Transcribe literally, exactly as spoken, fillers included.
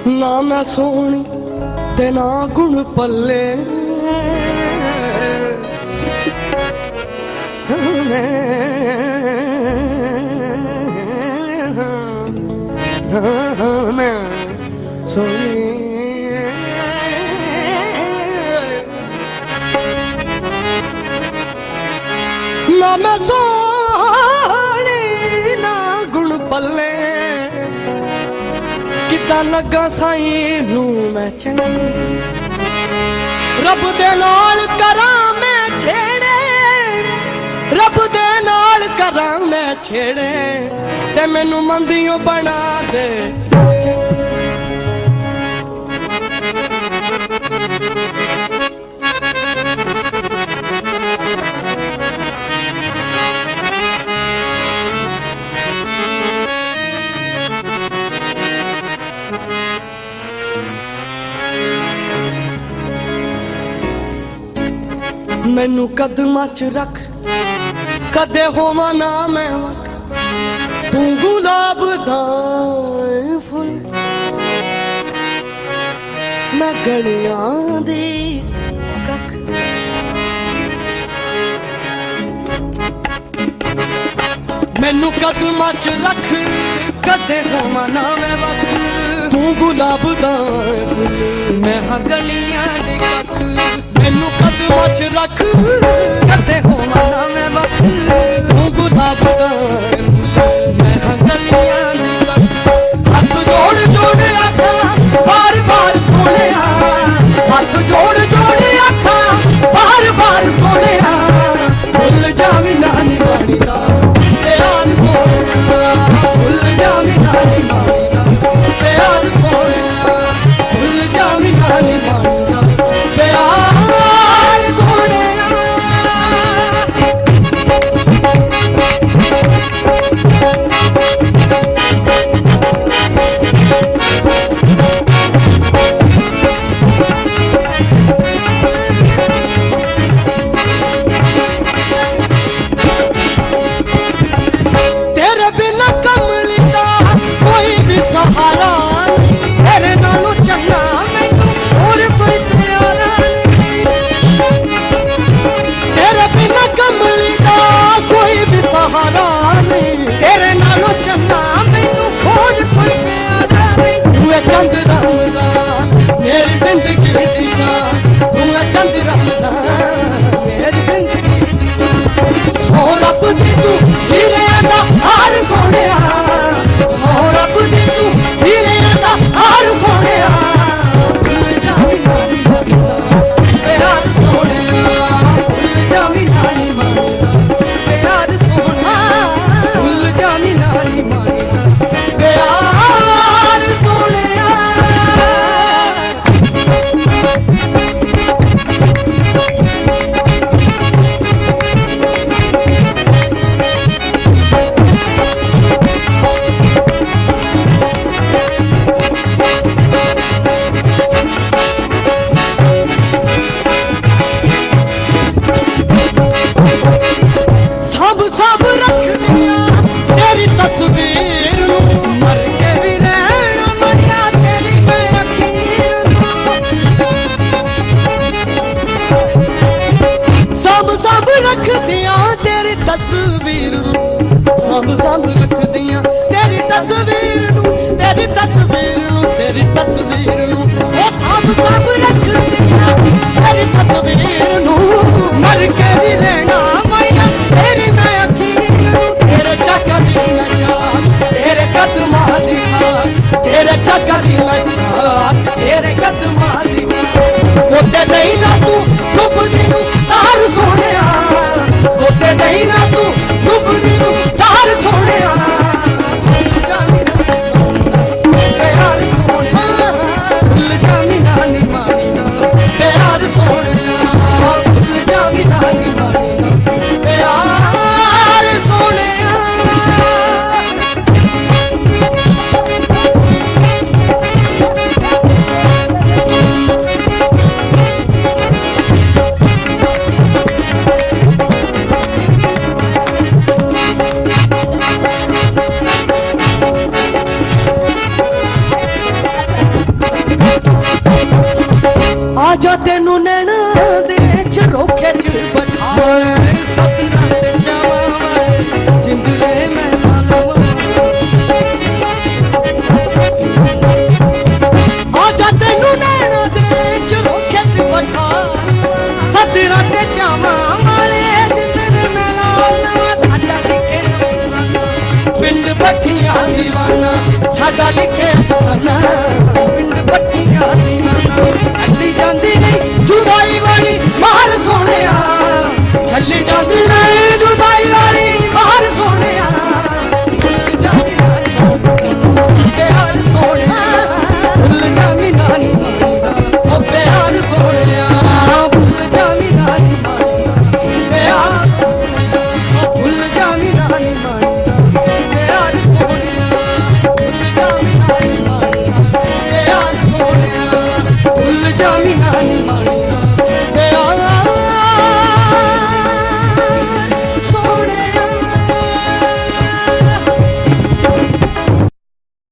ना मैं सोहनी ते ना गुण पल्ले मैं सोहनी ना मैं सोहनी ना गुण पल्ले किदा लगा साई नू मैं चंगी रब दे नाल करां मैं छेड़े रब दे नाल करां मैं छेड़े ते मैनू मंदियों बना दे मैनू कदमां च रख कदे होवां ना मैं वख तू गुलाब दा फुल मैं गलियां दी कख मैनू कदमां च रख कदे होवां ना मैं वख तू गुलाब दा फुल मैं हां गलियां दी कख मैनू कदमां च रख कदे होवां ना मैं वख तू गुलाब दा मैं हां गलियां दी कख हथ जोड़ जोड़ आखां बार बार सोहणिया हथ जोड़ जोड़ आखां बार बार सोहणिया भुल जावी नानी वाणी दा प्यार सोहणिया भुल जावी नानी वाणी दा प्यार सोहणिया भुल जावी नानी वाणी दा प्यार सोहणिया तेरे बिना कमली दा कोई भी सहारा तेरे नालों चंगा मैनू होर कोई प्यारा तेरे बिना कमली दा कोई भी सहारा नहीं तेरे नालों चंगा मैनू होर कोई प्यारा नहीं तू है चंद रमजान मेरी जिंदगी दी शान तू है चंद रमजान मेरी जिंदगी दी शान सो रब दी तू हीरे दा हार सोहणिया सो रब दी तू हीरे दा हार सोहणिया भुल जावी नानी वाणी दा प्यार सोहणिया भुल जावी नानी वाणी दा प्यार सोहणिया भुल जावी नानी वाणी दा प्यार सोहणिया सब सब रख दिया तेरी तस्वीर मर के भी रहना मरिया तेरी मैं अखीर सब सब रख दिया तेरी तस्वीर सब सब रख दिया तेरी तस्वीर तेरी तस्वीर तेरी तस्वीर वो सब सब रख दिया तेरी तस्वीर मर के भी रहना मैया तेरी मैं अखीर तेरे चक्कर दी नचा तेरे कदमां दी खाक तेरे चक्कर दी नचा तेरे कदमां दी गोते नहीं ना तू डुबदी नू तार सोहणिया गोते नहीं ना तू डुबदी नू तार सोहणिया भुल जावी प्यार सोहणिया भुल जावी नानी वाणी दा प्यार सोहणिया भुल जावी नानी वाणी दा प्यार सोहणिया जा तेनू नैना दे झरोखे च बैठा सपना ते जावा जिंदरे मैं ला लवां आजा तेनू नैना दे झरोखे च बैठा सपना ते जावा वाले जिंदरे मैं ला लवां साडा लिखे अफसाना पिंड भट्टियां दीवाना साडा लिखे अफसाना पिंड भट्टियां दीवाना चली जांदी नहीं जुदाई वाली मार सोहणिया चली जांदी नहीं जुदाई वाली मार सोहणिया भुल जावी प्यार सोहणिया भुल जावी नानी मांदा ओ प्यार सोहणिया भुल जावी नानी मांदा प्यार सोहणिया ओ भुल जावी नानी मांदा प्यार सोहणिया भुल जावी नानी मांदा प्यार सोहणिया भुल जावी नानी मांदा